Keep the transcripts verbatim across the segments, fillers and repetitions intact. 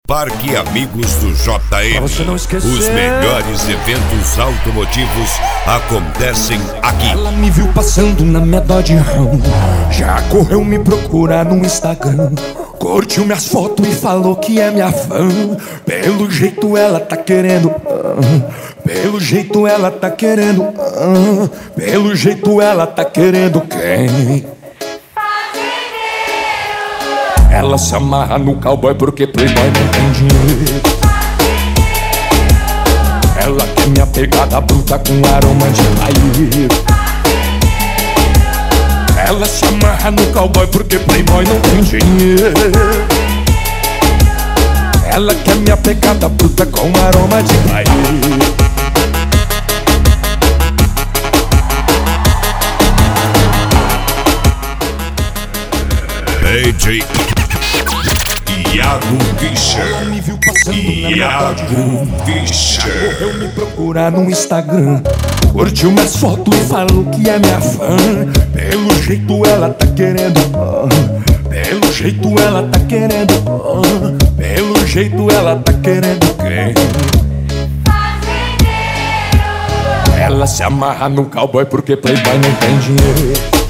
Parque Amigos do J M. Os melhores eventos automotivos acontecem aqui. Ela me viu passando na minha Dodge Ram, já correu me procurar no Instagram, curtiu minhas fotos e falou que é minha fã. Pelo jeito ela tá querendo, ah, pelo jeito ela tá querendo, ah, pelo jeito ela tá querendo quem? Ela se amarra no cowboy porque playboy não tem dinheiro. Ela quer minha pegada bruta com aroma de paieiro. Ela se amarra no cowboy porque playboy não tem dinheiro. Ela quer minha pegada bruta com aroma de paieiro. D J Iago Fischer. Ela me viu passando na Iago Fischer. correu me procurar no Instagram, curtiu minhas fotos e falou que é minha fã. Pelo jeito ela tá querendo, ah, pelo jeito ela tá querendo, ah, pelo jeito ela tá querendo quem? Ela se amarra no cowboy porque playboy não tem dinheiro.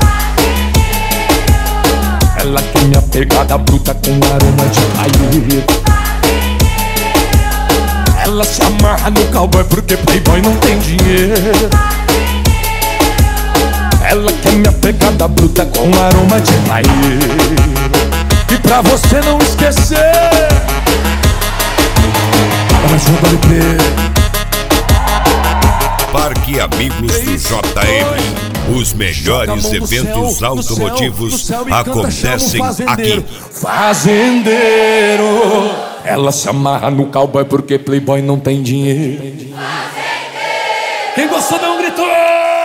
Ela quer minha pegada bruta com aroma de paieiro. Ela se amarra no cowboy porque playboy não tem dinheiro. Ela quer minha pegada bruta com aroma de paieiro. E pra você não esquecer, ela joga L P. Parque Amigos do J M. Os melhores eventos automotivos acontecem aqui. Fazendeiro. Ela se amarra no cowboy porque playboy não tem dinheiro. Quem gostou dá um grito.